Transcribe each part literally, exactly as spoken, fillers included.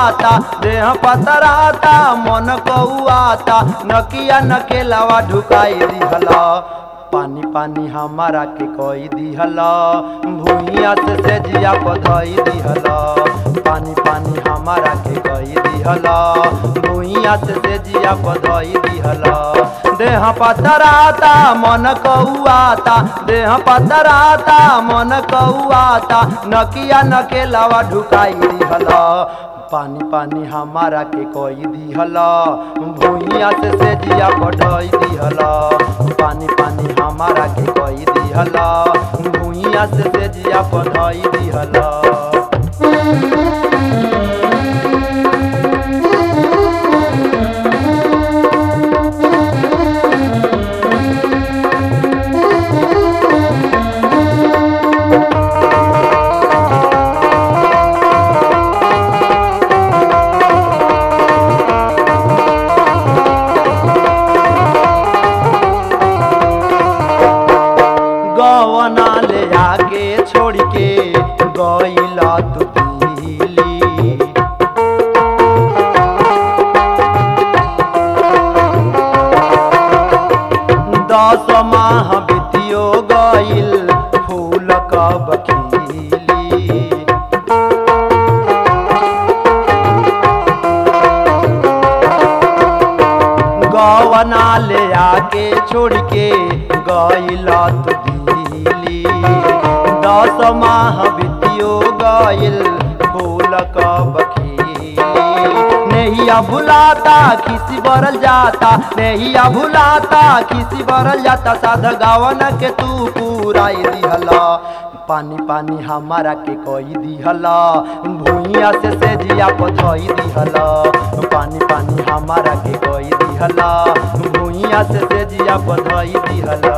कौआता देह पतराता मन कौआता नकिया नकेलावा ढुकाई दिहला पानी पानी हमारा के कोई दिहला भूइया से सेजिया पधई दिहला पानी पानी हमारा के कोई दिहला भूइया से सेजिया पधई दिहला देह पतराता मन कौआता देह पतराता मन कौआता नकिया नकेलावा ढुकाई दिहला पानी पानी हमारा के कोई दिहला भूइया से सेजिया पधई दिहला पानी पानी हमारा के कोई दिहला भूइया से सेजिया पधई दिहला गवना ले आके छोड़ के गईला तू दिल्ली दस माह बीतियो गईल फूल कब खिली गवना ले आके छोड़ के गईला तू दस माह बीतियो गईल फूल कब खिली नैया भुलाता किसी बरल जाता नैया भुलाता किसी बरल जाता साध गावन के तू पूराई दिहला पानी पानी हमारा के कोई दिहला भूइया से सेजिया पधई दिहला पानी पानी हमारा के कोई दिहला भूइया से सेजिया पधई दिहला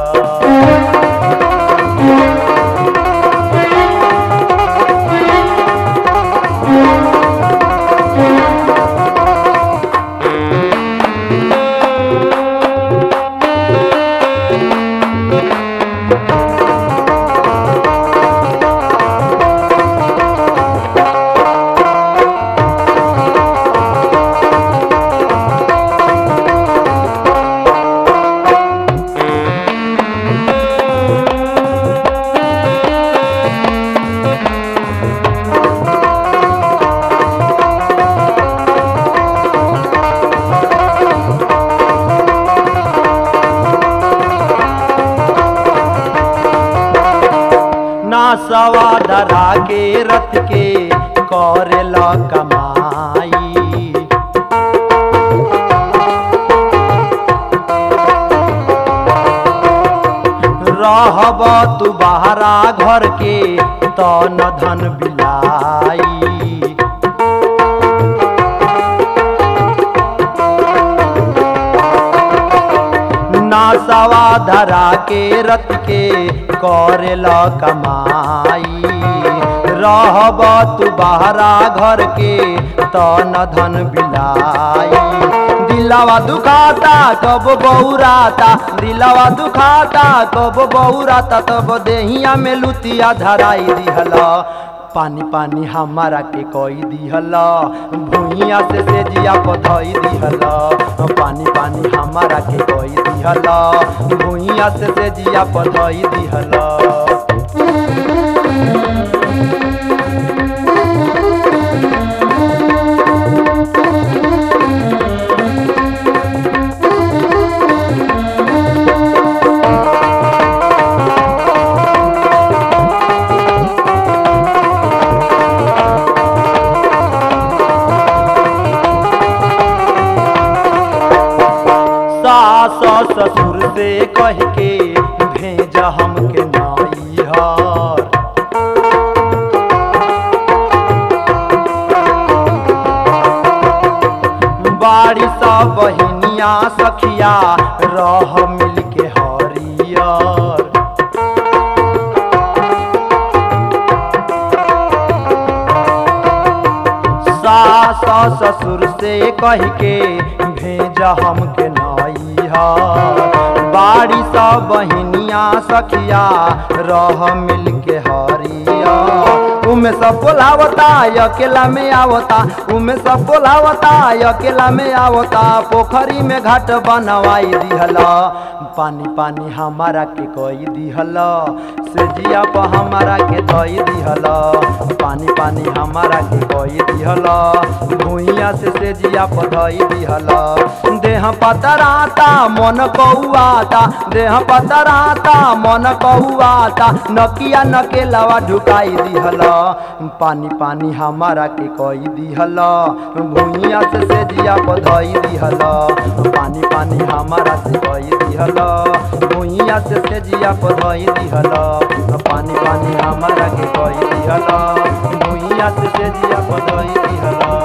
सवा धरा के रथ के करेला कमाई रहब तू बहरा घर के तो न धन बिलाई ना सवा धरा के रथ के करेला कमाई रहब तू बहरा घर के तो न धन बिलाई दिलावा दुखाता कब बहुराता दिलावा दुखाता कब बहुराता तब देहिया में लुतिया धराई दिहला पानी पानी हमारा के कोई दिहला भूइया से सेजिया पधई दिहला पानी पानी हमारा के कोई दिहला भूइया से सेजिया पधई दिहला सास ससुर से कह के भेज हमके नैहर बाड़ी सा बहिनिया सखिया रह मिल के हरियर सास ससुर से कह के भेज हमके बाड़ी सा बहिनिया सखिया रह मिल के हरिया उमे सब बोलावता अकेला में आवता, उमे सब बोलावता अकेला में आवता। पोखरी में घाट बनवाई दिहला, पानी पानी हमारा के कोई दिहला, से जिया पर हमारा के दई दिहला। पानी पानी हमारा के कोई दिहला, भूइया से से जिया पर दई दिहला। देह पतराता मन कौआता, देह पतराता मन कौआता, नकिया नकेलवा ढुकाई दिहला। पानी पानी हमारा के कोई दिहला, भूइया से से जिया पर दई दिहला। पानी पानी हमारा से कोई दिहला, भूइया से से जिया पर दई दिहला। पानी पानी हमारा के कोई दिहला, भूइया से से जिया पर दई दिहला।